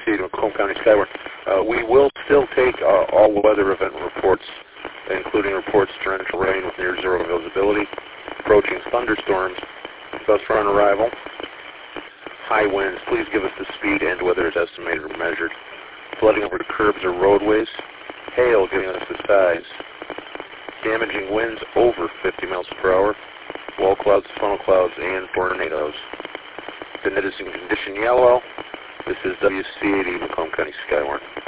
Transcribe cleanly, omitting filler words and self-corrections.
WC to Macomb County Skywarn. We will still take all weather event reports, including reports of torrential rain with near zero visibility, approaching thunderstorms, gust front arrival, high winds. Please give us the speed and weather is estimated or measured. Flooding over the curbs or roadways, hail giving us the size, damaging winds over 50 miles per hour, wall clouds, funnel clouds, and tornadoes. The net is in condition yellow. This is WC80 Macomb County Skywarn.